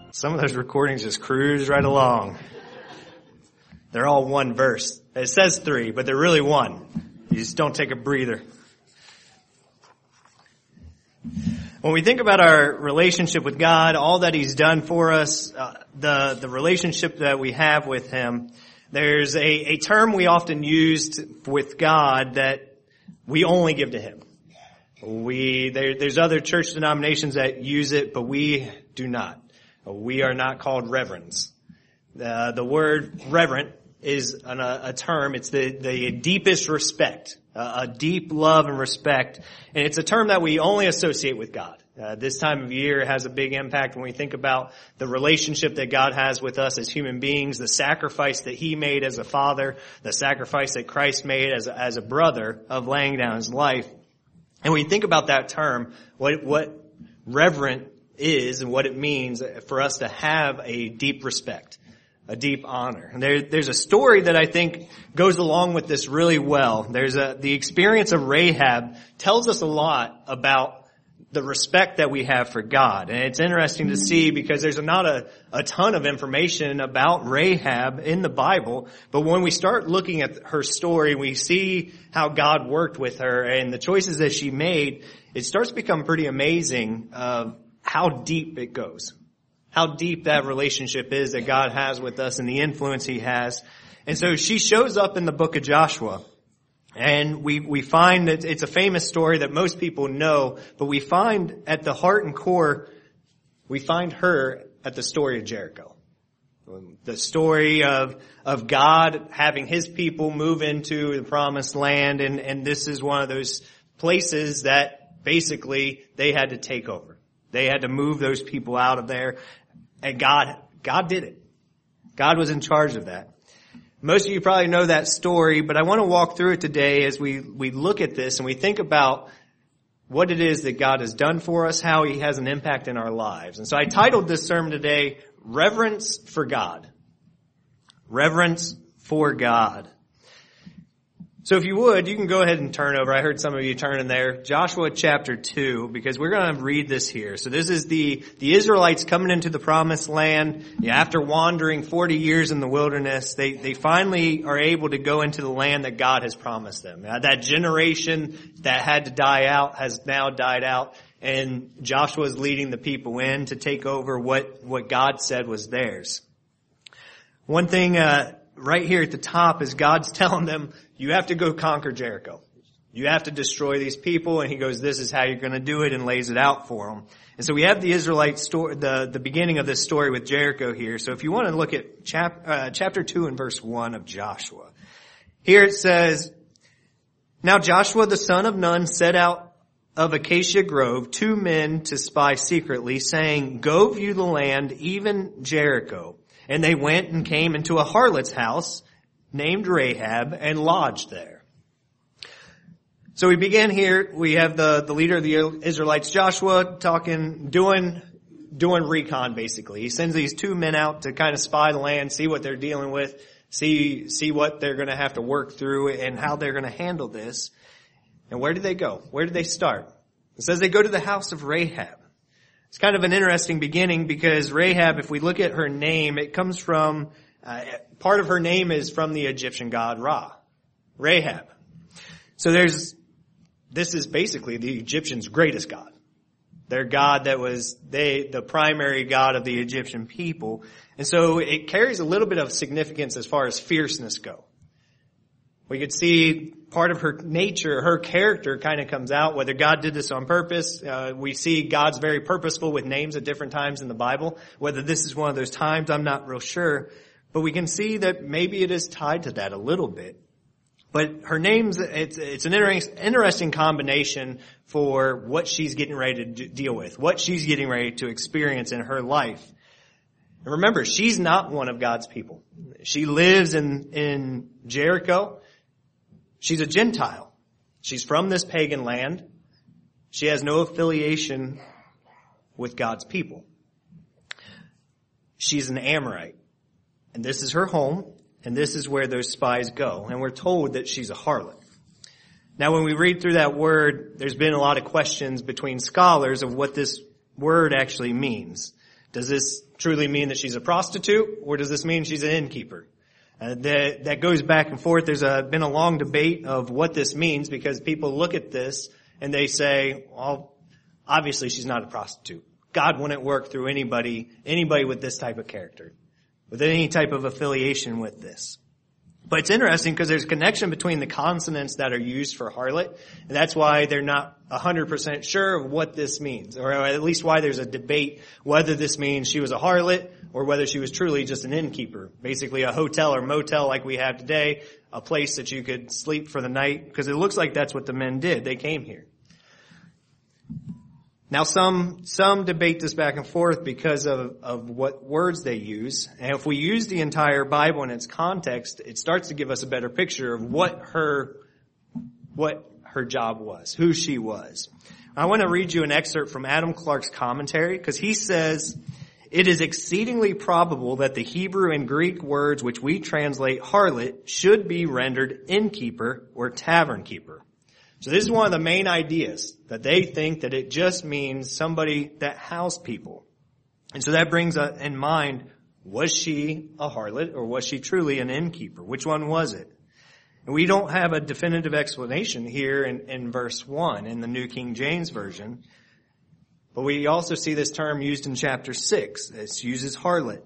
Some of those recordings just cruise right along. They're all one verse. It says 3, but they're really 1. You just don't take a breather. When we think about our relationship with God, all that He's done for us, the relationship that we have with Him, there's a term we often use with God that we only give to Him. There's other church denominations that use it, but we do not. We are not called reverends. The word reverent is a term. It's the deepest respect, a deep love and respect. And it's a term that we only associate with God. This time of year has a big impact when we think about the relationship that God has with us as human beings, the sacrifice that He made as a father, the sacrifice that Christ made as a brother of laying down His life. And when you think about that term, what reverent is and what it means for us to have a deep respect, a deep honor. And there's a story that I think goes along with this really well. The experience of Rahab tells us a lot about the respect that we have for God. And it's interesting to see because there's not a ton of information about Rahab in the Bible. But when we start looking at her story, we see how God worked with her and the choices that she made. It starts to become pretty amazing of how deep it goes. How deep that relationship is that God has with us and the influence He has. And so she shows up in the book of Joshua. And we find that it's a famous story that most people know, but we find at the heart and core, we find her at the story of Jericho. The story of God having His people move into the promised land, and this is one of those places that basically they had to take over. They had to move those people out of there, and God did it. God was in charge of that. Most of you probably know that story, but I want to walk through it today as we look at this and we think about what it is that God has done for us, how He has an impact in our lives. And so I titled this sermon today, Reverence for God. Reverence for God. So if you would, you can go ahead and turn over. I heard some of you turning there. Joshua chapter 2, because we're going to read this here. So this is the Israelites coming into the promised land. After wandering 40 years in the wilderness, they finally are able to go into the land that God has promised them. That generation that had to die out has now died out, and Joshua is leading the people in to take over what God said was theirs. One thing right here at the top is God's telling them, you have to go conquer Jericho. You have to destroy these people. And He goes, this is how you're going to do it, and lays it out for them. And so we have the Israelite story, the beginning of this story with Jericho here. So if you want to look at chapter 2 and verse 1 of Joshua. Here it says, Now Joshua the son of Nun set out of Acacia Grove 2 men to spy secretly, saying, Go view the land, even Jericho. And they went and came into a harlot's house named Rahab and lodged there. So we begin here. We have the leader of the Israelites, Joshua, doing recon basically. He sends these 2 men out to kind of spy the land, see what they're dealing with, see what they're going to have to work through and how they're going to handle this. And where did they go? Where did they start? It says they go to the house of Rahab. It's kind of an interesting beginning because Rahab, if we look at her name, it comes from, part of her name is from the Egyptian god Ra. Rahab. So this is basically the Egyptians' greatest god. Their god that was the primary god of the Egyptian people. And so it carries a little bit of significance as far as fierceness go. We could see part of her nature, her character kind of comes out, whether God did this on purpose. We see God's very purposeful with names at different times in the Bible. Whether this is one of those times, I'm not real sure. But we can see that maybe it is tied to that a little bit. But her name's, it's an interesting combination for what she's getting ready to deal with, what she's getting ready to experience in her life. And remember, she's not one of God's people. She lives in Jericho. She's a Gentile. She's from this pagan land. She has no affiliation with God's people. She's an Amorite. And this is her home, and this is where those spies go. And we're told that she's a harlot. Now, when we read through that word, there's been a lot of questions between scholars of what this word actually means. Does this truly mean that she's a prostitute, or does this mean she's an innkeeper? That goes back and forth. There's been a long debate of what this means, because people look at this and they say, well, obviously she's not a prostitute. God wouldn't work through anybody with this type of character, with any type of affiliation with this. But it's interesting because there's a connection between the consonants that are used for harlot, and that's why they're not 100% sure of what this means, or at least why there's a debate whether this means she was a harlot or whether she was truly just an innkeeper, basically a hotel or motel like we have today, a place that you could sleep for the night, because it looks like that's what the men did. They came here. Now some debate this back and forth because of what words they use. And if we use the entire Bible in its context, it starts to give us a better picture of what her job was, who she was. I want to read you an excerpt from Adam Clark's commentary, because he says, "It is exceedingly probable that the Hebrew and Greek words which we translate harlot should be rendered innkeeper or tavern keeper." So this is one of the main ideas, that they think that it just means somebody that housed people. And so that brings in mind, was she a harlot or was she truly an innkeeper? Which one was it? And we don't have a definitive explanation here in verse 1 in the New King James Version. But we also see this term used in chapter 6. It uses harlot.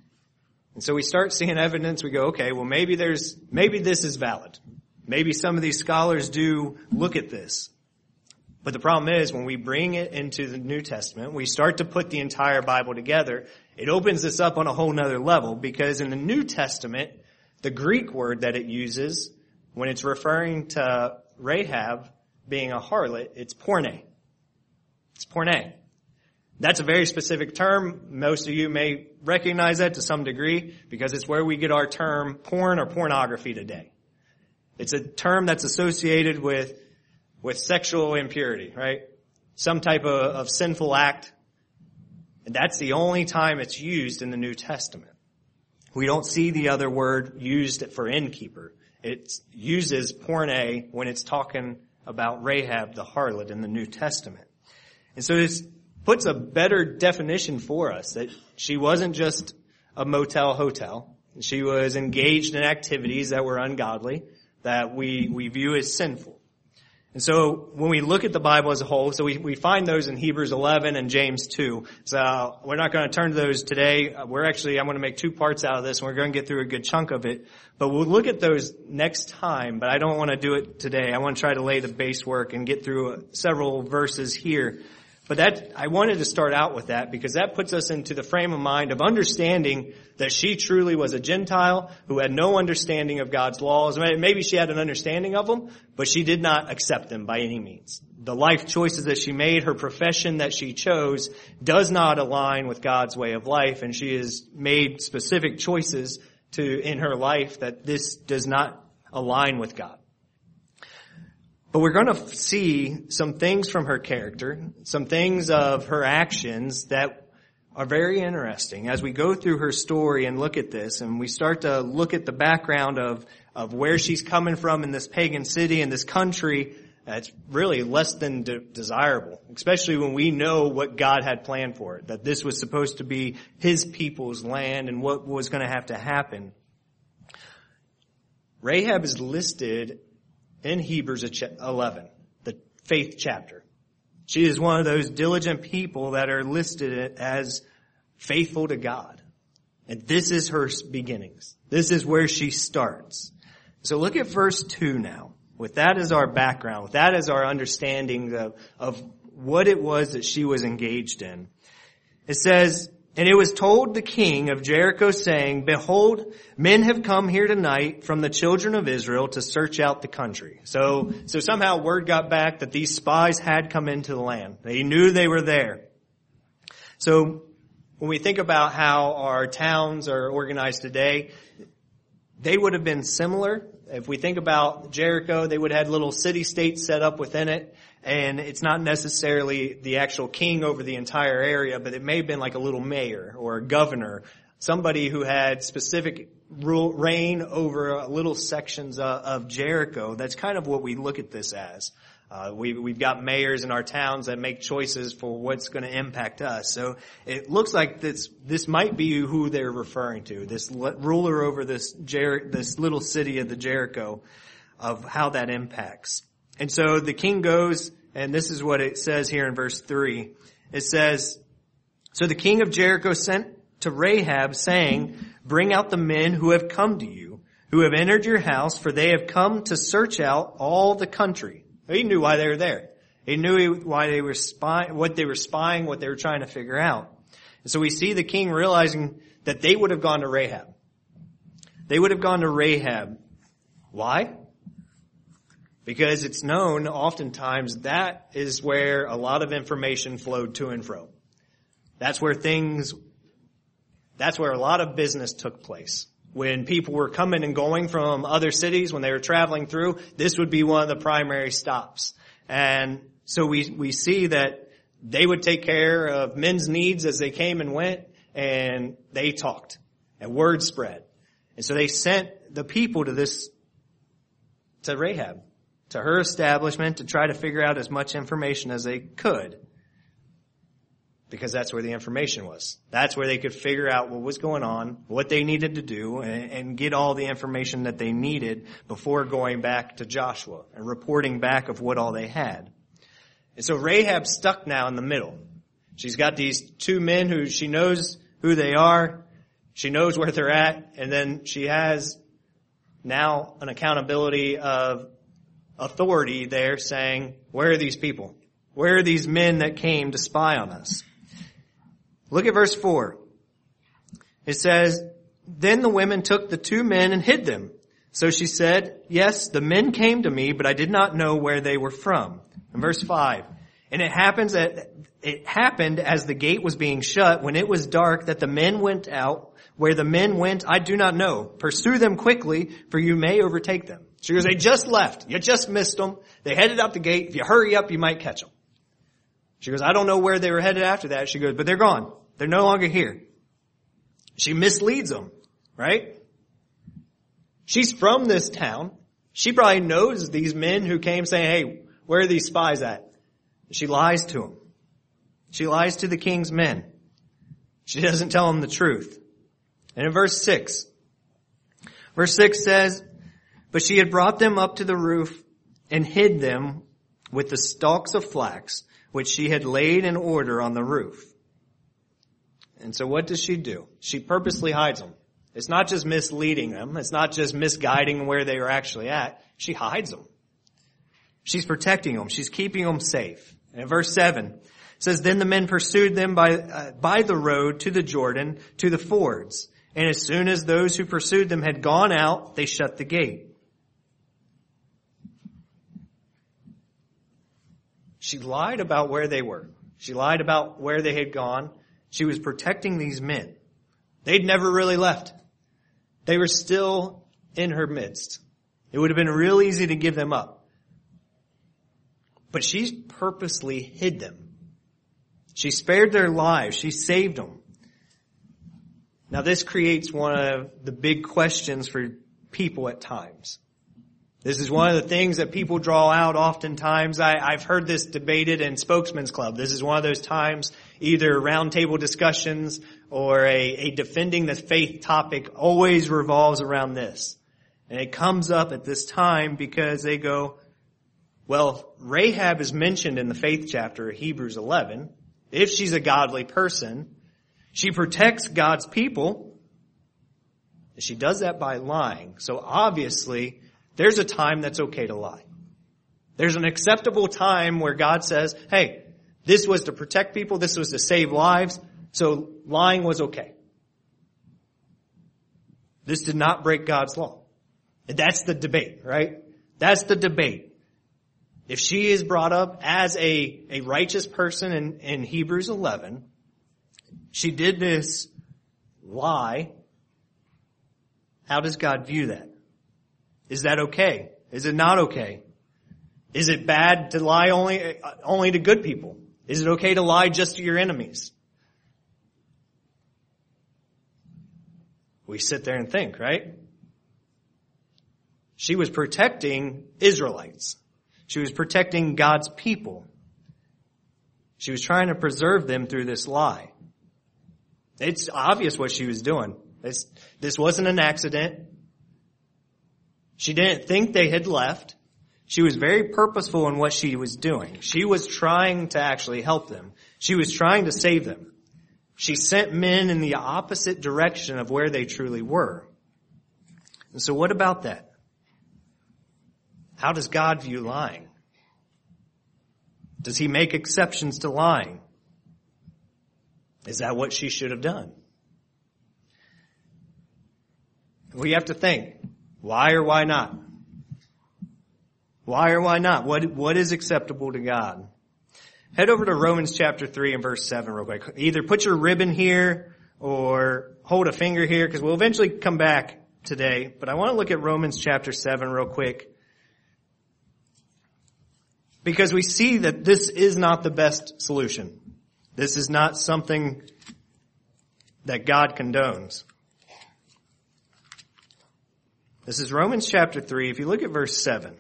And so we start seeing evidence. We go, okay, well maybe this is valid. Maybe some of these scholars do look at this. But the problem is, when we bring it into the New Testament, we start to put the entire Bible together, it opens this up on a whole nother level, because in the New Testament, the Greek word that it uses, when it's referring to Rahab being a harlot, it's porne. It's porne. That's a very specific term. Most of you may recognize that to some degree, because it's where we get our term porn or pornography today. It's a term that's associated with sexual impurity, right? Some type of sinful act. And that's the only time it's used in the New Testament. We don't see the other word used for innkeeper. It uses porne when it's talking about Rahab the harlot in the New Testament. And so this puts a better definition for us, that she wasn't just a motel hotel. She was engaged in activities that were ungodly, that we view as sinful. And so when we look at the Bible as a whole, so we find those in Hebrews 11 and James 2. So we're not going to turn to those today. I'm going to make two parts out of this, and we're going to get through a good chunk of it. But we'll look at those next time, but I don't want to do it today. I want to try to lay the base work and get through several verses here. But I wanted to start out with that, because that puts us into the frame of mind of understanding that she truly was a Gentile who had no understanding of God's laws. Maybe she had an understanding of them, but she did not accept them by any means. The life choices that she made, her profession that she chose, does not align with God's way of life, and she has made specific choices in her life that this does not align with God. But we're going to see some things from her character, some things of her actions that are very interesting as we go through her story and look at this, and we start to look at the background of where she's coming from in this pagan city, in this country that's really less than desirable, especially when we know what God had planned for it, that this was supposed to be His people's land and what was going to have to happen. Rahab is listed in Hebrews 11, the faith chapter. She is one of those diligent people that are listed as faithful to God. And this is her beginnings. This is where she starts. So look at verse 2 now. With that as our background, with that as our understanding of what it was that she was engaged in. It says, "And it was told the king of Jericho, saying, Behold, men have come here tonight from the children of Israel to search out the country." So somehow word got back that these spies had come into the land. They knew they were there. So when we think about how our towns are organized today, they would have been similar. If we think about Jericho, they would have had little city-states set up within it. And it's not necessarily the actual king over the entire area, but it may have been like a little mayor or a governor, somebody who had specific reign over little sections of Jericho. That's kind of what we look at this as. We've got mayors in our towns that make choices for what's going to impact us. So it looks like this might be who they're referring to, this ruler over this little city of the Jericho, of how that impacts. And so the king goes, and this is what it says here in verse 3. It says, "So the king of Jericho sent to Rahab, saying, 'Bring out the men who have come to you, who have entered your house, for they have come to search out all the country.'" He knew why they were there. He knew why they were spying, what they were trying to figure out. And so we see the king realizing that they would have gone to Rahab. They would have gone to Rahab. Why? Because it's known oftentimes that is where a lot of information flowed to and fro. That's where a lot of business took place. When people were coming and going from other cities, when they were traveling through, this would be one of the primary stops. And so we see that they would take care of men's needs as they came and went, and they talked, and word spread. And so they sent the people to Rahab, to her establishment, to try to figure out as much information as they could. Because that's where the information was. That's where they could figure out what was going on, what they needed to do, and get all the information that they needed before going back to Joshua and reporting back of what all they had. And so Rahab's stuck now in the middle. She's got these two men who she knows who they are. She knows where they're at. And then she has now an accountability of authority there saying, where are these people? Where are these men that came to spy on us? Look at verse 4. It says, "Then the women took the two men and hid them. So she said, 'Yes, the men came to me, but I did not know where they were from.'" And verse 5. "And it happened as the gate was being shut, when it was dark, that the men went out. Where the men went, I do not know. Pursue them quickly, for you may overtake them." She goes, "They just left. You just missed them. They headed out the gate. If you hurry up, you might catch them." She goes, "I don't know where they were headed after that." She goes, "But they're gone. They're no longer here." She misleads them, right? She's from this town. She probably knows these men who came saying, "Hey, where are these spies at?" She lies to them. She lies to the king's men. She doesn't tell them the truth. And in verse 6 says, "But she had brought them up to the roof and hid them with the stalks of flax, which she had laid in order on the roof." And so what does she do? She purposely hides them. It's not just misleading them. It's not just misguiding where they were actually at. She hides them. She's protecting them. She's keeping them safe. And in verse 7, it says, "Then the men pursued them by the road to the Jordan, to the fords. And as soon as those who pursued them had gone out, they shut the gate." She lied about where they were. She lied about where they had gone. She was protecting these men. They'd never really left. They were still in her midst. It would have been real easy to give them up. But she's purposely hid them. She spared their lives. She saved them. Now this creates one of the big questions for people at times. This is one of the things that people draw out oftentimes. I've heard this debated in Spokesman's Club. This is one of those times, either roundtable discussions or a defending the faith topic always revolves around this. And it comes up at this time because they go, well, Rahab is mentioned in the faith chapter of Hebrews 11. If she's a godly person, she protects God's people. She does that by lying. So obviously, there's a time that's okay to lie. There's an acceptable time where God says, hey, this was to protect people, this was to save lives, so lying was okay. This did not break God's law. And that's the debate, right? That's the debate. If she is brought up as a righteous person in Hebrews 11, she did this lie, how does God view that? Is that okay? Is it not okay? Is it bad to lie only to good people? Is it okay to lie just to your enemies? We sit there and think, right? She was protecting Israelites. She was protecting God's people. She was trying to preserve them through this lie. It's obvious what she was doing. This wasn't an accident. She didn't think they had left. She was very purposeful in what she was doing. She was trying to actually help them. She was trying to save them. She sent men in the opposite direction of where they truly were. And so what about that? How does God view lying? Does he make exceptions to lying? Is that what she should have done? We have to think, why or why not? Why or why not? What is acceptable to God? Head over to Romans chapter 3 and verse 7 real quick. Either put your ribbon here or hold a finger here, because we'll eventually come back today. But I want to look at Romans chapter 7 real quick, because we see that this is not the best solution. This is not something that God condones. This is Romans chapter 3. If you look at verse 7,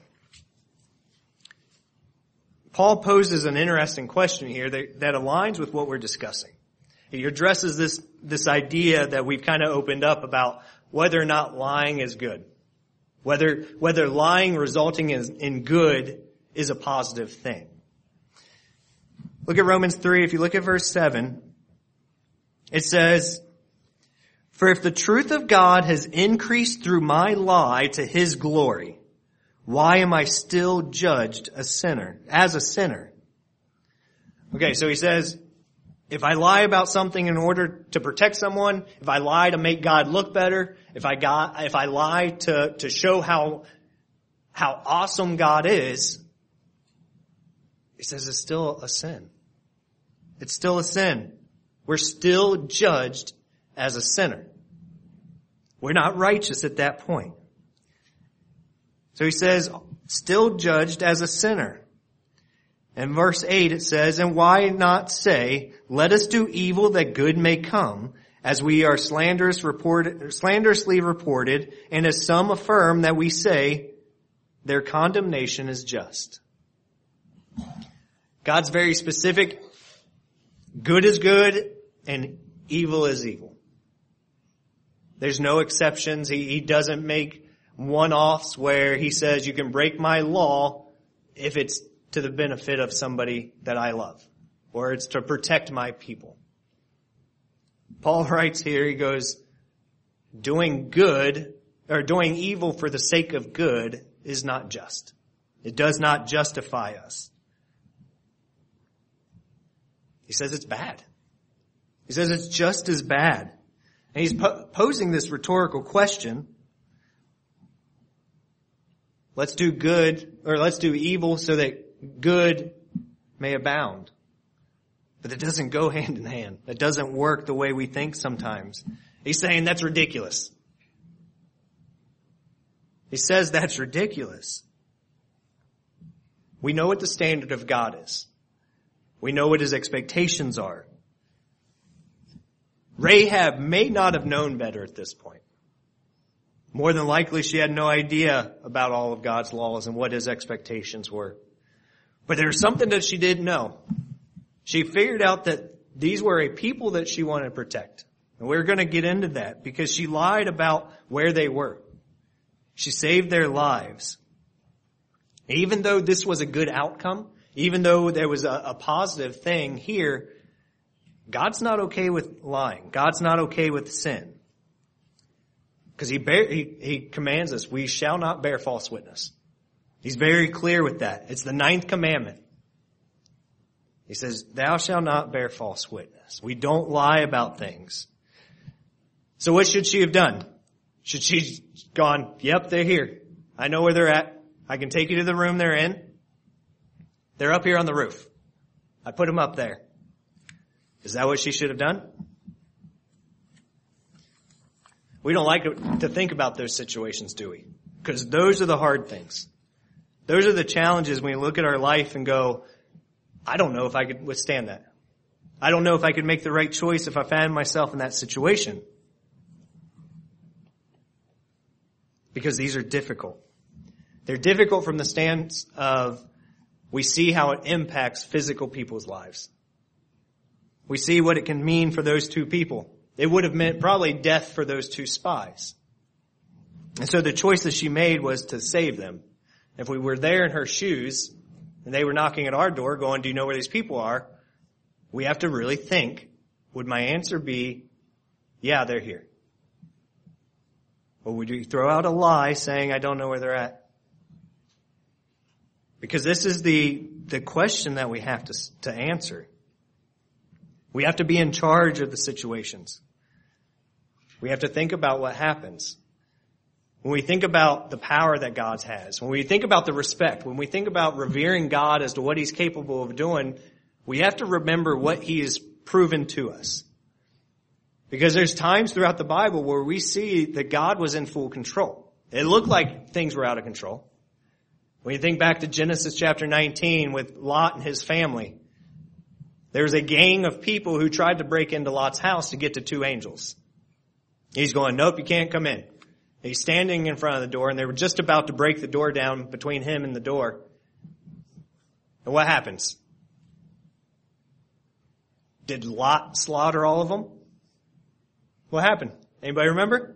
Paul poses an interesting question here that aligns with what we're discussing. He addresses this idea that we've kind of opened up about whether or not lying is good. Whether lying resulting in good is a positive thing. Look at Romans 3. If you look at verse 7, it says, "For if the truth of God has increased through my lie to his glory, why am I still judged as a sinner?" Okay, so he says, if I lie about something in order to protect someone, if I lie to make God look better, if I lie to show how awesome God is, he says it's still a sin. It's still a sin. We're still judged as a sinner. We're not righteous at that point. So he says, still judged as a sinner. In verse 8 it says, "And why not say, let us do evil that good may come, as we are slanderously reported, and as some affirm that we say, their condemnation is just." God's very specific. Good is good and evil is evil. There's no exceptions. He doesn't make one-offs where he says you can break my law if it's to the benefit of somebody that I love, or it's to protect my people. Paul writes here, he goes, doing good or doing evil for the sake of good is not just. It does not justify us. He says it's bad. He says it's just as bad. And he's posing this rhetorical question. Let's do good, or let's do evil so that good may abound. But it doesn't go hand in hand. It doesn't work the way we think sometimes. He's saying that's ridiculous. He says that's ridiculous. We know what the standard of God is. We know what his expectations are. Rahab may not have known better at this point. More than likely, she had no idea about all of God's laws and what his expectations were. But there's something that she did know. She figured out that these were a people that she wanted to protect. And we're going to get into that because she lied about where they were. She saved their lives. Even though this was a good outcome, even though there was a positive thing here, God's not okay with lying. God's not okay with sin. Because he commands us, we shall not bear false witness. He's very clear with that. It's the 9th commandment. He says, thou shalt not bear false witness. We don't lie about things. So what should she have done? Should she gone, yep, they're here. I know where they're at. I can take you to the room they're in. They're up here on the roof. I put them up there. Is that what she should have done? We don't like to think about those situations, do we? Because those are the hard things. Those are the challenges when we look at our life and go, I don't know if I could withstand that. I don't know if I could make the right choice if I found myself in that situation. Because these are difficult. They're difficult from the stance of we see how it impacts physical people's lives. We see what it can mean for those two people. It would have meant probably death for those two spies. And so the choice that she made was to save them. If we were there in her shoes and they were knocking at our door going, do you know where these people are? We have to really think, would my answer be, yeah, they're here? Or would you throw out a lie saying, I don't know where they're at? Because this is the question that we have to answer. We have to be in charge of the situations. We have to think about what happens. When we think about the power that God has, when we think about the respect, when we think about revering God as to what He's capable of doing, we have to remember what He has proven to us. Because there's times throughout the Bible where we see that God was in full control. It looked like things were out of control. When you think back to Genesis chapter 19 with Lot and his family, there was a gang of people who tried to break into Lot's house to get to two angels. He's going, nope, you can't come in. He's standing in front of the door, and they were just about to break the door down between him and the door. And what happens? Did Lot slaughter all of them? What happened? Anybody remember?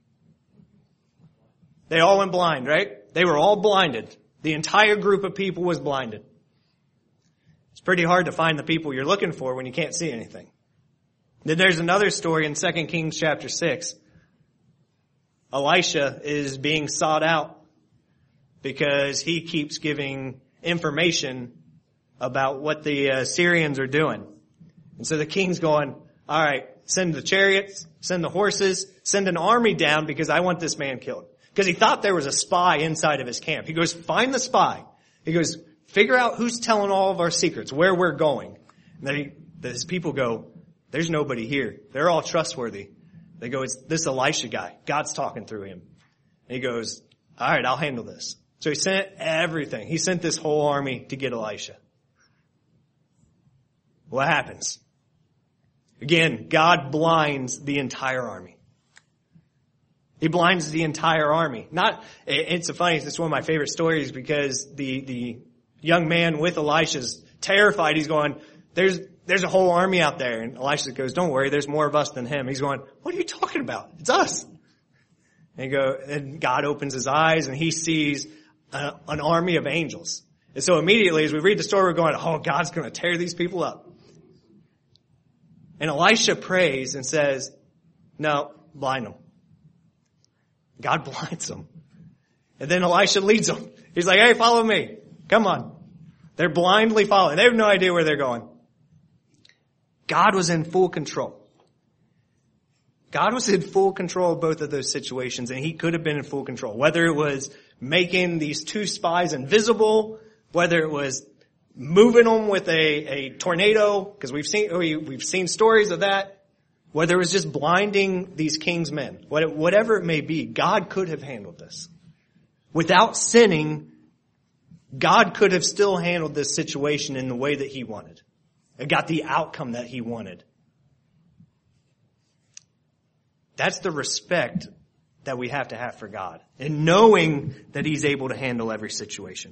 They all went blind, right? They were all blinded. The entire group of people was blinded. It's pretty hard to find the people you're looking for when you can't see anything. Then there's another story in 2 Kings chapter 6. Elisha is being sought out because he keeps giving information about what the Syrians are doing. And so the king's going, all right, send the chariots, send the horses, send an army down because I want this man killed. Because he thought there was a spy inside of his camp. He goes, find the spy. He goes, figure out who's telling all of our secrets, where we're going. And then his people go, there's nobody here. They're all trustworthy. They go, it's this Elisha guy. God's talking through him. And he goes, all right, I'll handle this. So he sent everything. He sent this whole army to get Elisha. What happens? Again, God blinds the entire army. He blinds the entire army. It's one of my favorite stories because the young man with Elisha's terrified. He's going, there's a whole army out there. And Elisha goes, don't worry, there's more of us than him. He's going, what are you talking about? It's us. And God opens his eyes and he sees an army of angels. And so immediately as we read the story, we're going, oh, God's going to tear these people up. And Elisha prays and says, no, blind them. God blinds them. And then Elisha leads them. He's like, hey, follow me. Come on. They're blindly following. They have no idea where they're going. God was in full control. God was in full control of both of those situations, and he could have been in full control. Whether it was making these two spies invisible, whether it was moving them with a tornado, because we've seen stories of that. Whether it was just blinding these king's men, whatever it may be, God could have handled this. Without sinning, God could have still handled this situation in the way that he wanted. It got the outcome that he wanted. That's the respect that we have to have for God, and knowing that he's able to handle every situation.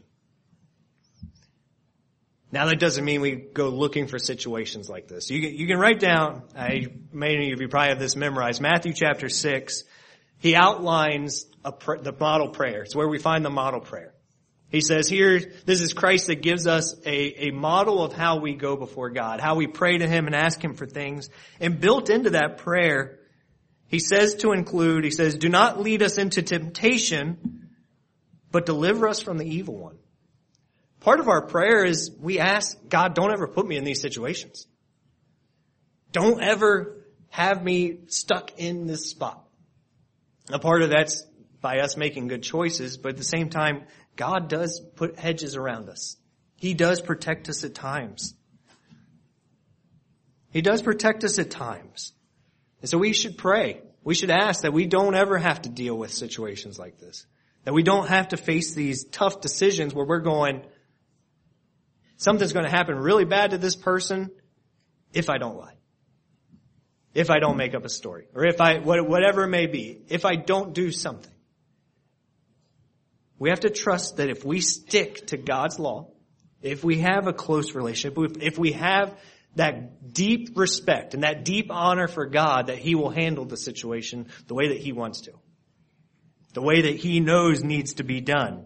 Now that doesn't mean we go looking for situations like this. You can write down, many of you probably have this memorized, Matthew chapter 6. He outlines the model prayer. It's where we find the model prayer. He says here, this is Christ that gives us a model of how we go before God, how we pray to him and ask him for things. And built into that prayer, he says, do not lead us into temptation, but deliver us from the evil one. Part of our prayer is we ask, God, don't ever put me in these situations. Don't ever have me stuck in this spot. A part of that's by us making good choices, but at the same time, God does put hedges around us. He does protect us at times. He does protect us at times. And so we should pray. We should ask that we don't ever have to deal with situations like this. That we don't have to face these tough decisions where we're going, something's going to happen really bad to this person if I don't lie. If I don't make up a story. Or whatever it may be. If I don't do something. We have to trust that if we stick to God's law, if we have a close relationship, if we have that deep respect and that deep honor for God, that He will handle the situation the way that He wants to, the way that He knows needs to be done.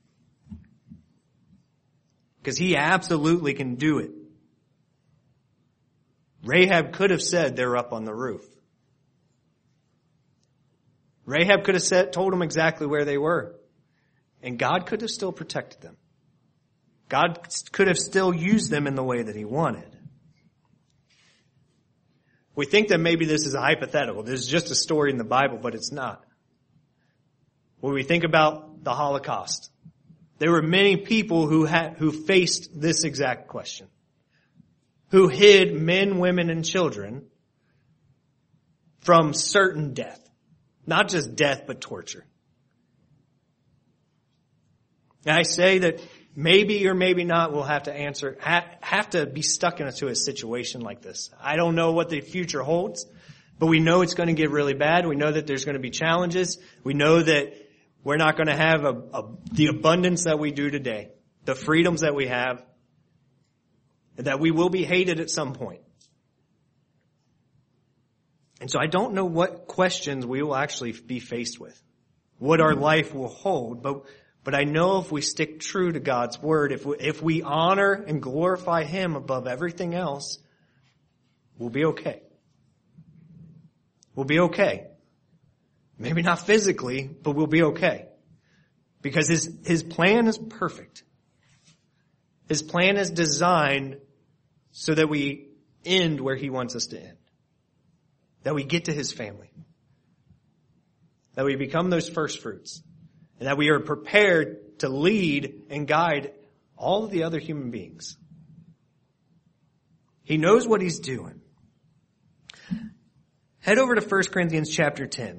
Because He absolutely can do it. Rahab could have said they're up on the roof. Rahab could have told them exactly where they were. And God could have still protected them. God could have still used them in the way that He wanted. We think that maybe this is a hypothetical. This is just a story in the Bible, but it's not. When we think about the Holocaust, there were many people who faced this exact question. Who hid men, women, and children from certain death. Not just death, but torture. And I say that maybe or maybe not we'll have to have to be stuck into a situation like this. I don't know what the future holds, but we know it's going to get really bad. We know that there's going to be challenges. We know that we're not going to have the abundance that we do today, the freedoms that we have, that we will be hated at some point. And so I don't know what questions we will actually be faced with, what our life will hold, but I know if we stick true to God's word, if we honor and glorify Him above everything else, we'll be okay. We'll be okay. Maybe not physically, but we'll be okay. Because His plan is perfect. His plan is designed so that we end where He wants us to end. That we get to His family. That we become those first fruits. And that we are prepared to lead and guide all of the other human beings. He knows what He's doing. Head over to 1 Corinthians chapter 10.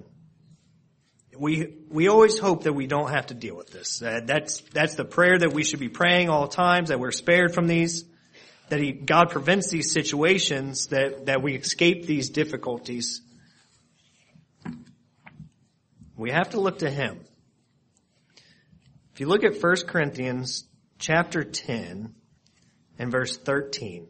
We always hope that we don't have to deal with this. That's the prayer that we should be praying all times, that we're spared from these, that God prevents these situations, that we escape these difficulties. We have to look to Him. If you look at 1 Corinthians chapter 10 and verse 13.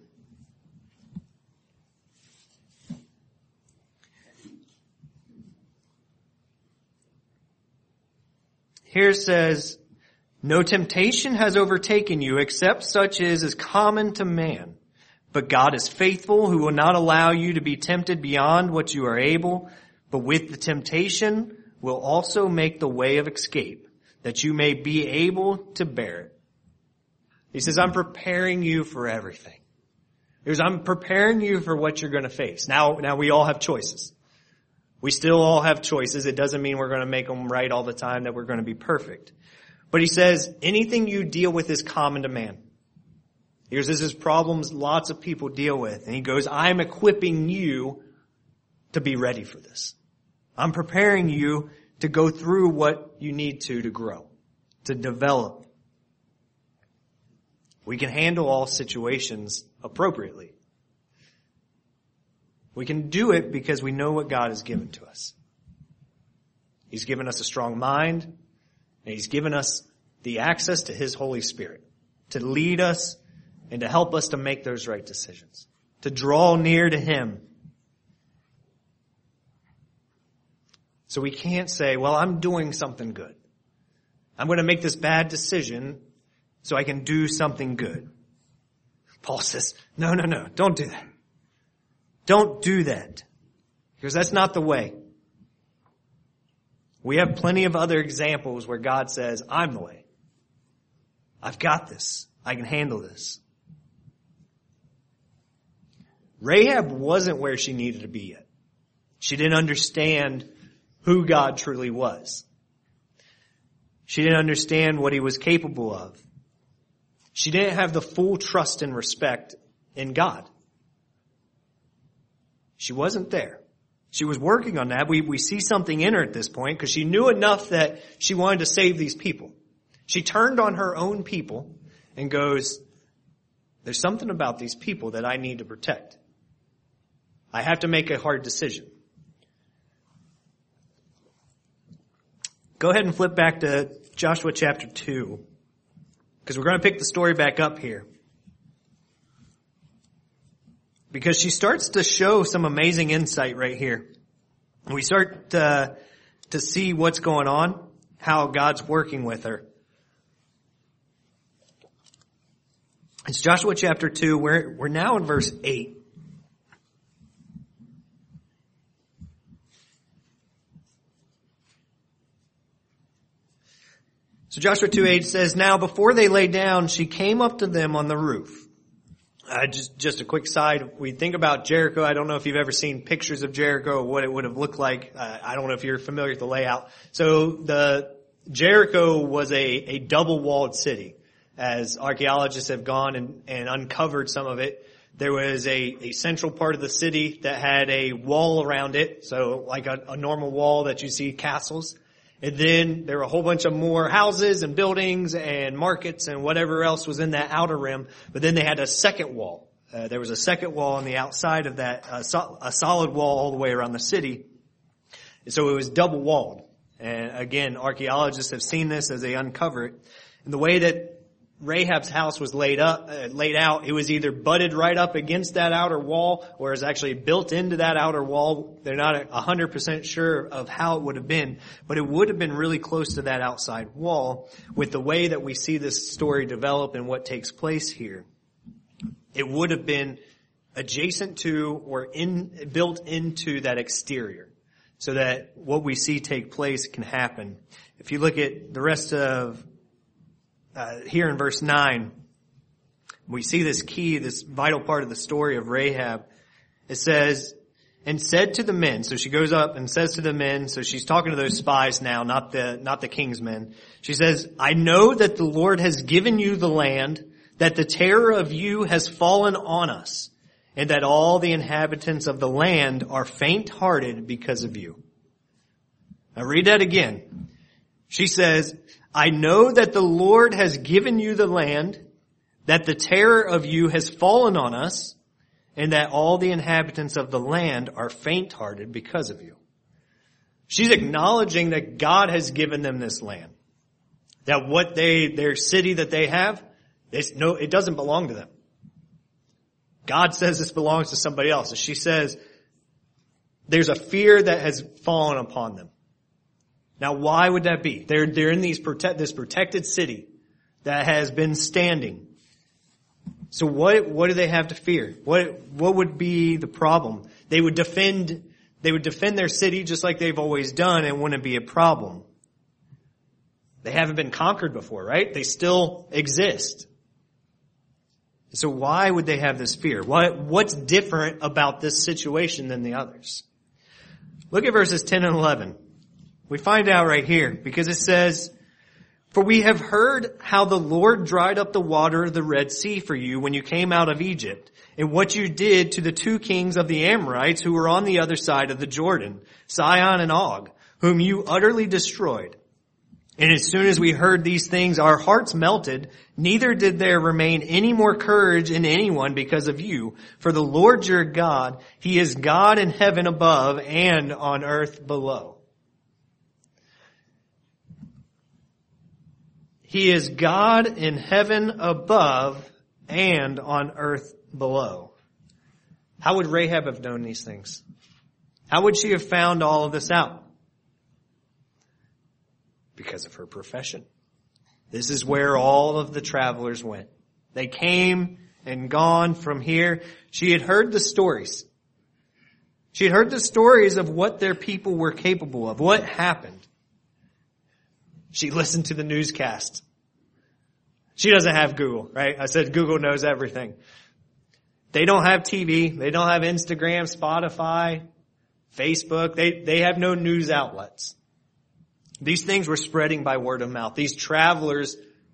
Here it says, "No temptation has overtaken you except such is common to man. But God is faithful, who will not allow you to be tempted beyond what you are able, but with the temptation will also make the way of escape, that you may be able to bear it." He says, I'm preparing you for everything. He says, I'm preparing you for what you're going to face. Now we all have choices. We still all have choices. It doesn't mean we're going to make them right all the time, that we're going to be perfect. But he says, anything you deal with is common to man. This is problems lots of people deal with. And he goes, I'm equipping you to be ready for this. I'm preparing you to go through what you need to grow, to develop. We can handle all situations appropriately. We can do it because we know what God has given to us. He's given us a strong mind, and He's given us the access to His Holy Spirit to lead us and to help us to make those right decisions, to draw near to Him. So we can't say, well, I'm doing something good. I'm going to make this bad decision so I can do something good. Paul says, no, don't do that. Don't do that. Because that's not the way. We have plenty of other examples where God says, I'm the way. I've got this. I can handle this. Rahab wasn't where she needed to be yet. She didn't understand who God truly was. She didn't understand what He was capable of. She didn't have the full trust and respect in God. She wasn't there. She was working on that. We see something in her at this point because she knew enough that she wanted to save these people. She turned on her own people and goes, there's something about these people that I need to protect. I have to make a hard decision. Go ahead and flip back to Joshua chapter 2. Because we're going to pick the story back up here. Because she starts to show some amazing insight right here. We start to see what's going on, how God's working with her. It's Joshua chapter 2. We're now in verse 8. So Joshua 2:8 says, "Now before they lay down, she came up to them on the roof." Just a quick side. We think about Jericho. I don't know if you've ever seen pictures of Jericho or what it would have looked like. I don't know if you're familiar with the layout. So the Jericho was a double-walled city. As archaeologists have gone and uncovered some of it, there was a central part of the city that had a wall around it. So like a normal wall that you see castles. And then there were a whole bunch of more houses and buildings and markets and whatever else was in that outer rim. But then they had a second wall. There was a second wall on the outside of that, a solid wall all the way around the city. And so it was double walled. And again, archaeologists have seen this as they uncover it. And the way that Rahab's house was laid out, it was either butted right up against that outer wall or is actually built into that outer wall. They're not 100% sure of how it would have been, but it would have been really close to that outside wall with the way that we see this story develop and what takes place here. It would have been adjacent to or built into that exterior so that what we see take place can happen. If you look at the rest of here in verse 9, we see this key, this vital part of the story of Rahab. It says, "And said to the men," so she goes up and says to the men, so she's talking to those spies now, not the king's men. She says, "I know that the Lord has given you the land, that the terror of you has fallen on us, and that all the inhabitants of the land are faint-hearted because of you." Now read that again. She says, "I know that the Lord has given you the land, that the terror of you has fallen on us, and that all the inhabitants of the land are faint-hearted because of you." She's acknowledging that God has given them this land. That their city that they have, it doesn't belong to them. God says this belongs to somebody else. And she says, there's a fear that has fallen upon them. Now, why would that be? They're in this protected city that has been standing. So what do they have to fear? What would be the problem? They would defend their city just like they've always done and wouldn't be a problem. They haven't been conquered before, right? They still exist. So why would they have this fear? What's different about this situation than the others? Look at verses 10 and 11. We find out right here because it says, "For we have heard how the Lord dried up the water of the Red Sea for you when you came out of Egypt, and what you did to the two kings of the Amorites who were on the other side of the Jordan, Sihon and Og, whom you utterly destroyed. And as soon as we heard these things, our hearts melted, neither did there remain any more courage in anyone because of you. For the Lord your God, He is God in heaven above and on earth below." He is God in heaven above and on earth below. How would Rahab have known these things? How would she have found all of this out? Because of her profession. This is where all of the travelers went. They came and gone from here. She had heard the stories. She had heard the stories of what their people were capable of, what happened. She listened to the newscast. She doesn't have Google, right? I said Google knows everything. They don't have TV. They don't have Instagram, Spotify, Facebook. They have no news outlets. These things were spreading by word of mouth. These travelers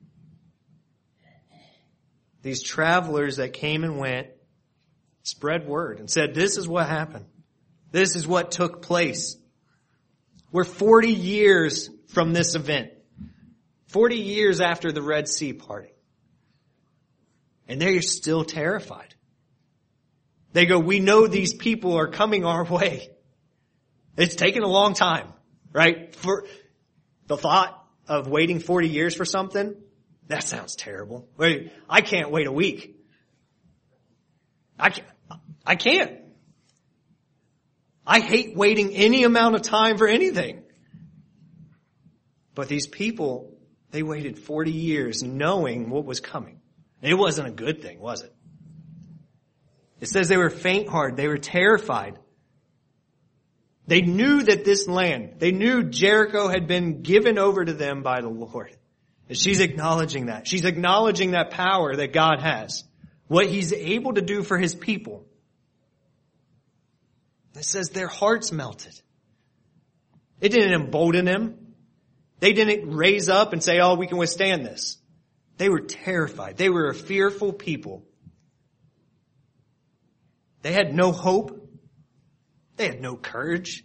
that came and went spread word and said, this is what happened. This is what took place. We're 40 years from this event. 40 years after the Red Sea parting. And they're still terrified. They go, we know these people are coming our way. It's taken a long time, right? For the thought of waiting 40 years for something That sounds terrible. Wait, I can't wait a week. I can't. I hate waiting any amount of time for anything. But these people, they waited 40 years knowing what was coming. It wasn't a good thing, was it? It says they were faint-hearted. They were terrified. They knew that this land, they knew Jericho had been given over to them by the Lord. And she's acknowledging that. She's acknowledging that power that God has. What He's able to do for His people. It says their hearts melted. It didn't embolden them. They didn't raise up and say, oh, we can withstand this. They were terrified. They were a fearful people. They had no hope. They had no courage.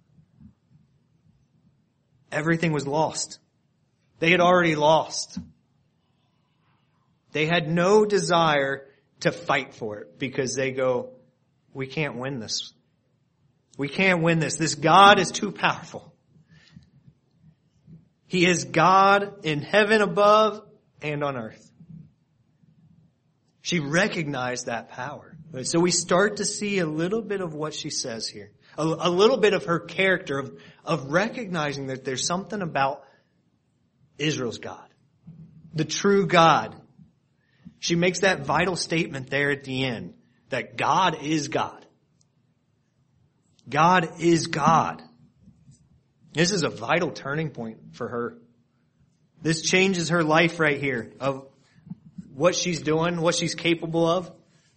Everything was lost. They had already lost. They had no desire to fight for it because they go, we can't win this. We can't win this. This God is too powerful. He is God in heaven above and on earth. She recognized that power. So we start to see a little bit of what she says here. A little bit of her character of recognizing that there's something about Israel's God. The true God. She makes that vital statement there at the end. That God is God. God is God. This is a vital turning point for her. This changes her life right here of what she's doing, what she's capable of.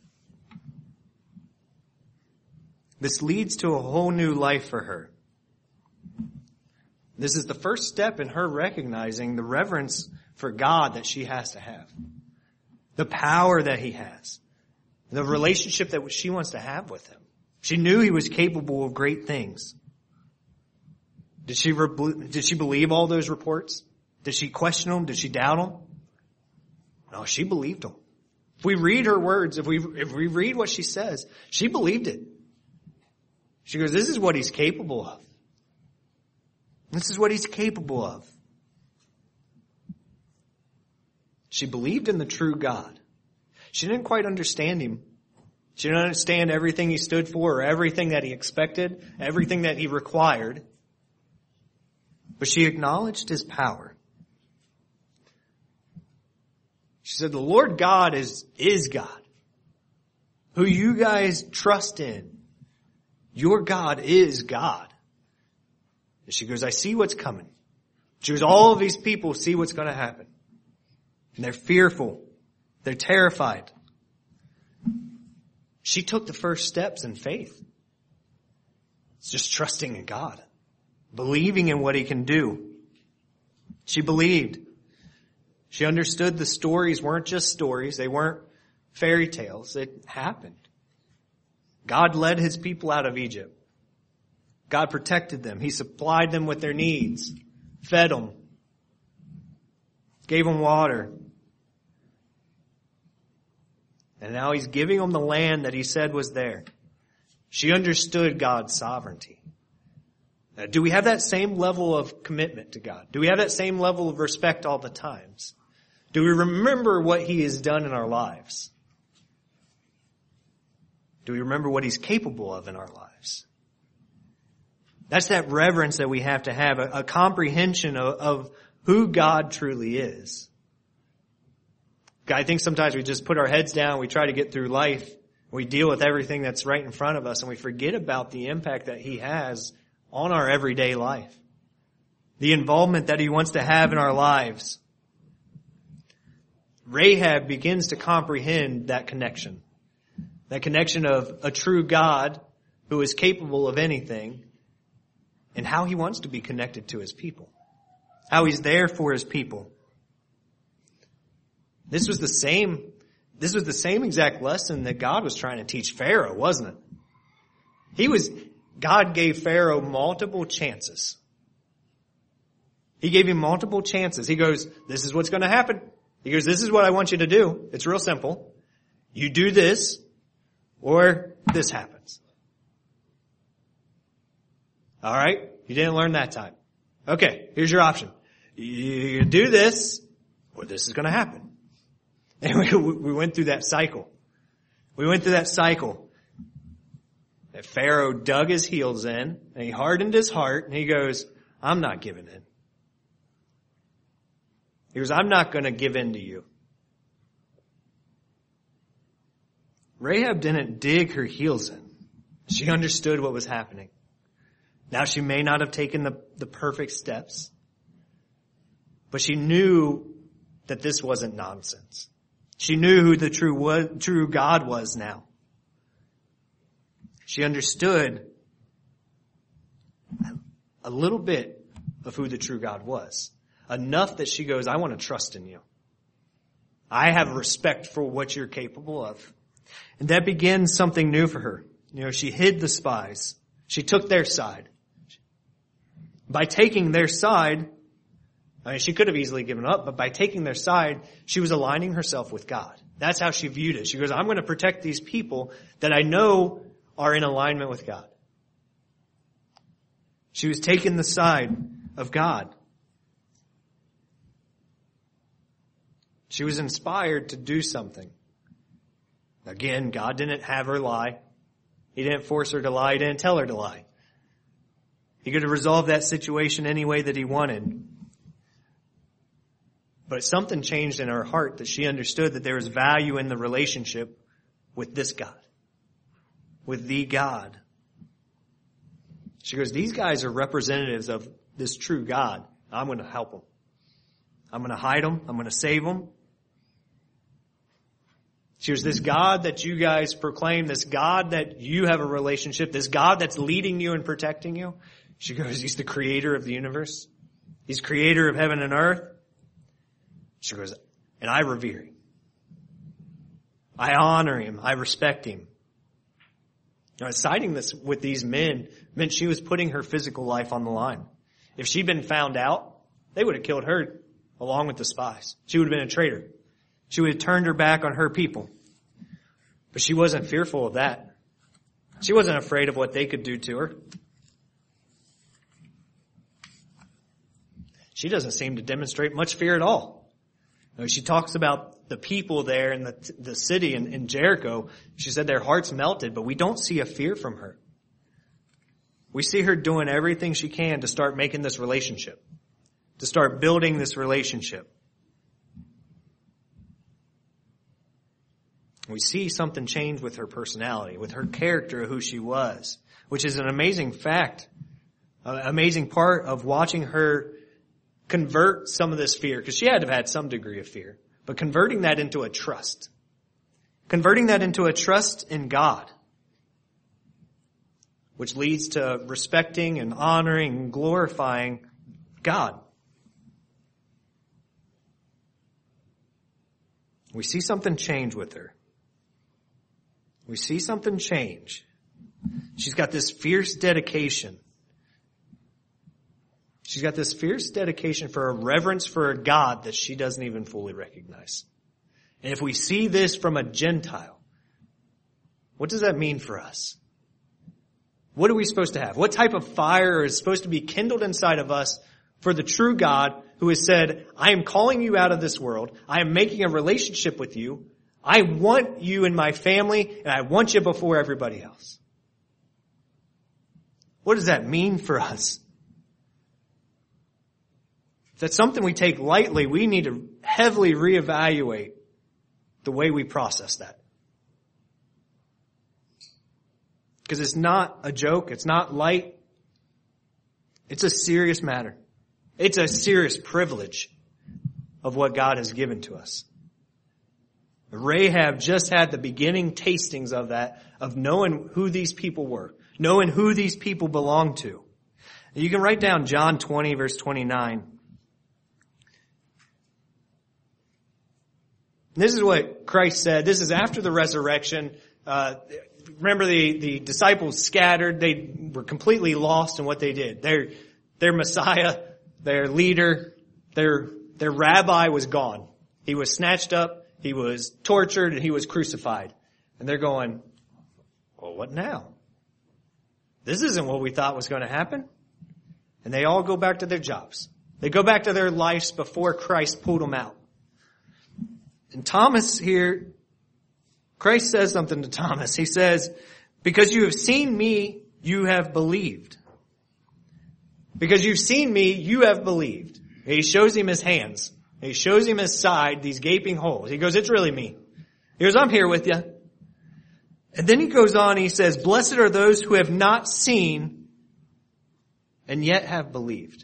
This leads to a whole new life for her. This is the first step in her recognizing the reverence for God that she has to have. The power that He has. The relationship that she wants to have with Him. She knew He was capable of great things. Did she believe all those reports? Did she question them? Did she doubt them? No, she believed them. If we read her words, if we read what she says, she believed it. She goes, this is what He's capable of. This is what He's capable of. She believed in the true God. She didn't quite understand Him. She didn't understand everything He stood for or everything that He expected, everything that He required. But she acknowledged His power. She said, the Lord God is God, who you guys trust in. Your God is God. And she goes, I see what's coming. She goes, all of these people see what's going to happen. And they're fearful. They're terrified. She took the first steps in faith. It's just trusting in God. Believing in what He can do. She believed. She understood the stories weren't just stories. They weren't fairy tales. It happened. God led His people out of Egypt. God protected them. He supplied them with their needs. Fed them. Gave them water. And now He's giving them the land that He said was there. She understood God's sovereignty. Now, do we have that same level of commitment to God? Do we have that same level of respect all the times? Do we remember what He has done in our lives? Do we remember what He's capable of in our lives? That's that reverence that we have to have, a comprehension of who God truly is. I think sometimes we just put our heads down, we try to get through life, we deal with everything that's right in front of us, and we forget about the impact that He has on our everyday life. The involvement that He wants to have in our lives. Rahab begins to comprehend that connection. That connection of a true God who is capable of anything and how He wants to be connected to His people. How He's there for His people. This was the same exact lesson that God was trying to teach Pharaoh, wasn't it? God gave Pharaoh multiple chances. He gave him multiple chances. He goes, this is what's going to happen. He goes, this is what I want you to do. It's real simple. You do this, or this happens. All right? You didn't learn that time. Okay, here's your option. You do this, well, this is going to happen. And we went through that cycle. We went through that cycle. And Pharaoh dug his heels in, and he hardened his heart, and he goes, I'm not giving in. He goes, I'm not going to give in to you. Rahab didn't dig her heels in. She understood what was happening. Now she may not have taken the perfect steps, but she knew that this wasn't nonsense. She knew who the true God was now. She understood a little bit of who the true God was. Enough that she goes, I want to trust in you. I have respect for what you're capable of. And that begins something new for her. She hid the spies. She took their side. By taking their side, she could have easily given up, but by taking their side, she was aligning herself with God. That's how she viewed it. She goes, I'm going to protect these people that I know are in alignment with God. She was taking the side of God. She was inspired to do something. Again, God didn't have her lie. He didn't force her to lie. He didn't tell her to lie. He could have resolved that situation any way that he wanted. But something changed in her heart that she understood that there was value in the relationship with this God. With the God. She goes, these guys are representatives of this true God. I'm going to help them. I'm going to hide them. I'm going to save them. She goes, this God that you guys proclaim, this God that you have a relationship, this God that's leading you and protecting you. She goes, he's the creator of the universe. He's creator of heaven and earth. She goes, and I revere him. I honor him. I respect him. Siding this with these men meant she was putting her physical life on the line. If she'd been found out, they would have killed her along with the spies. She would have been a traitor. She would have turned her back on her people. But she wasn't fearful of that. She wasn't afraid of what they could do to her. She doesn't seem to demonstrate much fear at all. She talks about the people there in the city in Jericho. She said their hearts melted, but we don't see a fear from her. We see her doing everything she can to start making this relationship, to start building this relationship. We see something change with her personality, with her character of who she was, which is an amazing fact, an amazing part of watching her convert some of this fear, because she had to have had some degree of fear, but converting that into a trust. Converting that into a trust in God, which leads to respecting and honoring and glorifying God. We see something change with her. We see something change. She's got this fierce dedication. She's got this fierce dedication for a reverence for a God that she doesn't even fully recognize. And if we see this from a Gentile, what does that mean for us? What are we supposed to have? What type of fire is supposed to be kindled inside of us for the true God who has said, I am calling you out of this world. I am making a relationship with you. I want you in my family, and I want you before everybody else. What does that mean for us? If that's something we take lightly, we need to heavily reevaluate the way we process that. Because it's not a joke. It's not light. It's a serious matter. It's a serious privilege of what God has given to us. Rahab just had the beginning tastings of that, of knowing who these people were, knowing who these people belonged to. You can write down John 20, verse 29. This is what Christ said. This is after the resurrection. Remember the disciples scattered. They were completely lost in what they did. Their Messiah, their leader, their rabbi was gone. He was snatched up. He was tortured and he was crucified. And they're going, well, what now? This isn't what we thought was going to happen. And they all go back to their jobs. They go back to their lives before Christ pulled them out. And Thomas here, Christ says something to Thomas. He says, because you have seen me, you have believed. Because you've seen me, you have believed. And he shows him his hands. And he shows him his side, these gaping holes. He goes, it's really me. He goes, I'm here with you. And then he goes on and he says, blessed are those who have not seen and yet have believed.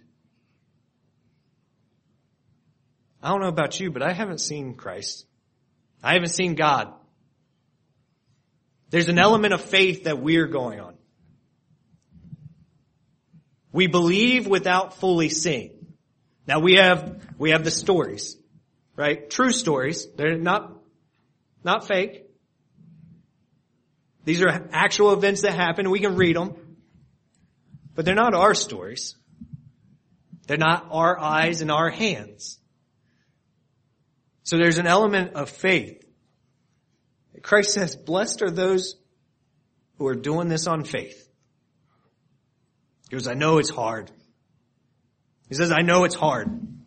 I don't know about you, but I haven't seen Christ. I haven't seen God. There's an element of faith that we're going on. We believe without fully seeing. Now we have the stories, right? True stories. They're not fake. These are actual events that happen. We can read them. But they're not our stories. They're not our eyes and our hands. So there's an element of faith. Christ says, blessed are those who are doing this on faith. He goes, I know it's hard. He says, I know it's hard.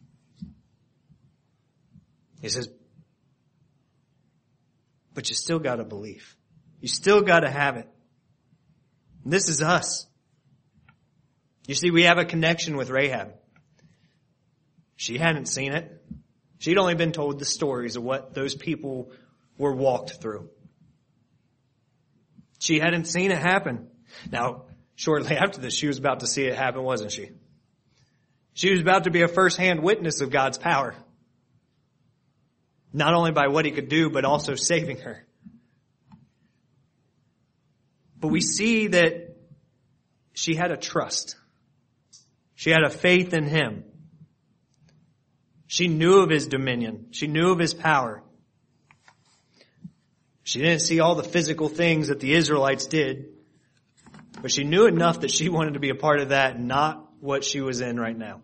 He says, but you still got to believe. You still got to have it. And this is us. You see, we have a connection with Rahab. She hadn't seen it. She'd only been told the stories of what those people were walked through. She hadn't seen it happen. Now, shortly after this, she was about to see it happen, wasn't she? She was about to be a first-hand witness of God's power. Not only by what he could do, but also saving her. But we see that she had a trust. She had a faith in him. She knew of his dominion. She knew of his power. She didn't see all the physical things that the Israelites did, but she knew enough that she wanted to be a part of that, not what she was in right now.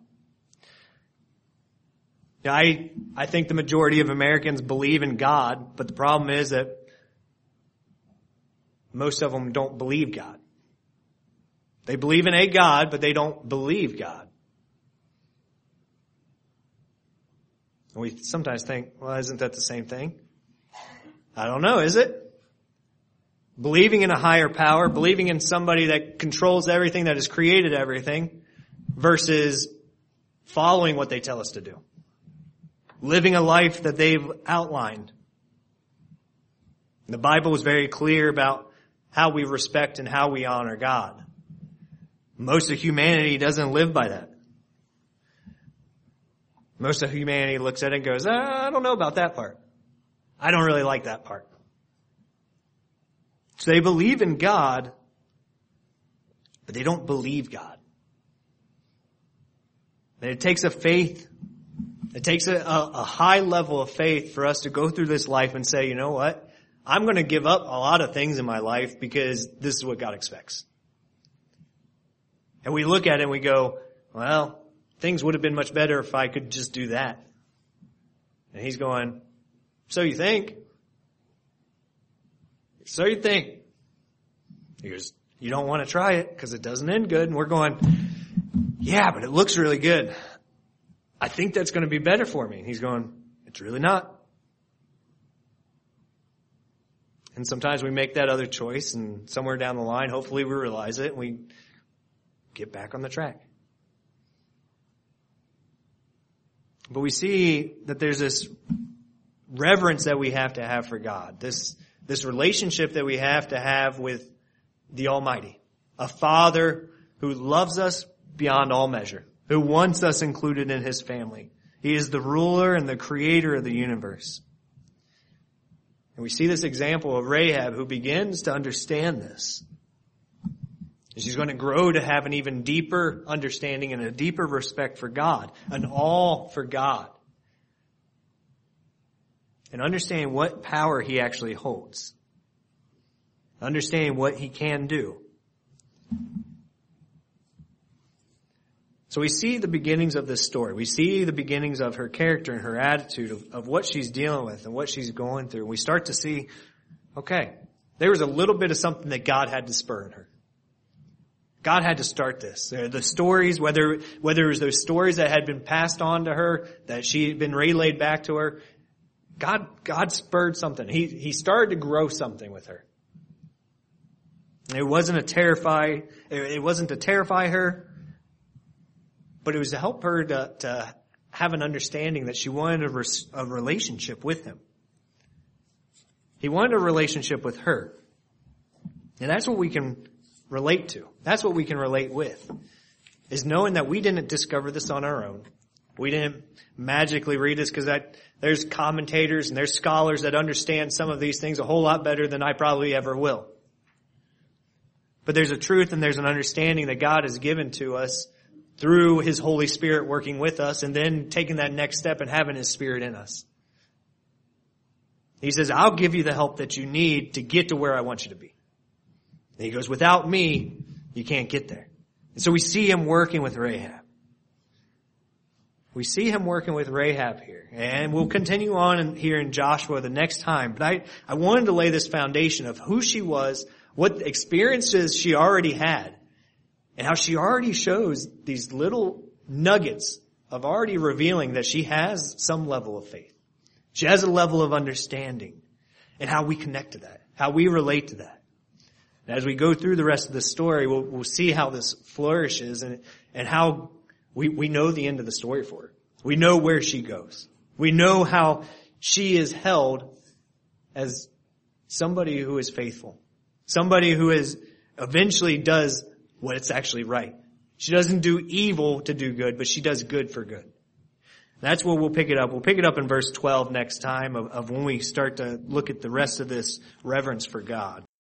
Now, I think the majority of Americans believe in God, but the problem is that most of them don't believe God. They believe in a God, but they don't believe God. And we sometimes think, well, isn't that the same thing? I don't know, is it? Believing in a higher power, believing in somebody that controls everything, that has created everything, versus following what they tell us to do. Living a life that they've outlined. The Bible is very clear about how we respect and how we honor God. Most of humanity doesn't live by that. Most of humanity looks at it and goes, I don't know about that part. I don't really like that part. So they believe in God, but they don't believe God. And it takes a faith. It takes a high level of faith for us to go through this life and say, you know what? I'm going to give up a lot of things in my life because this is what God expects. And we look at it and we go, well, things would have been much better if I could just do that. And he's going, so you think? So you think? He goes, you don't want to try it because it doesn't end good. And we're going, yeah, but it looks really good. I think that's going to be better for me. And he's going, it's really not. And sometimes we make that other choice, and somewhere down the line, hopefully we realize it and we get back on the track. But we see that there's this reverence that we have to have for God. This relationship that we have to have with the Almighty. A Father who loves us beyond all measure. Who wants us included in his family. He is the ruler and the creator of the universe. And we see this example of Rahab who begins to understand this. And she's going to grow to have an even deeper understanding and a deeper respect for God. An awe for God. And understanding what power he actually holds. Understanding what he can do. So we see the beginnings of this story. We see the beginnings of her character and her attitude of what she's dealing with and what she's going through. We start to see, okay, there was a little bit of something that God had to spur in her. God had to start this. The stories, whether it was those stories that had been passed on to her, that she had been relayed back to her, God spurred something. He started to grow something with her. It wasn't to terrify her, but it was to help her to have an understanding that she wanted a relationship with him. He wanted a relationship with her. And that's what we can relate to. That's what we can relate with, is knowing that we didn't discover this on our own. We didn't magically read this, because there's commentators and there's scholars that understand some of these things a whole lot better than I probably ever will. But there's a truth and there's an understanding that God has given to us through His Holy Spirit working with us, and then taking that next step and having His Spirit in us. He says, I'll give you the help that you need to get to where I want you to be. And He goes, without me, you can't get there. And so we see Him working with Rahab. We see Him working with Rahab here. And we'll continue on here in Joshua the next time. But I wanted to lay this foundation of who she was, what experiences she already had, and how she already shows these little nuggets of already revealing that she has some level of faith. She has a level of understanding, and how we connect to that, how we relate to that. And as we go through the rest of the story, we'll see how this flourishes and how we know the end of the story for her. We know where she goes. We know how she is held as somebody who is faithful. Somebody who eventually does what it's actually right. She doesn't do evil to do good, but she does good for good. That's where we'll pick it up. We'll pick it up in verse 12 next time of when we start to look at the rest of this reverence for God.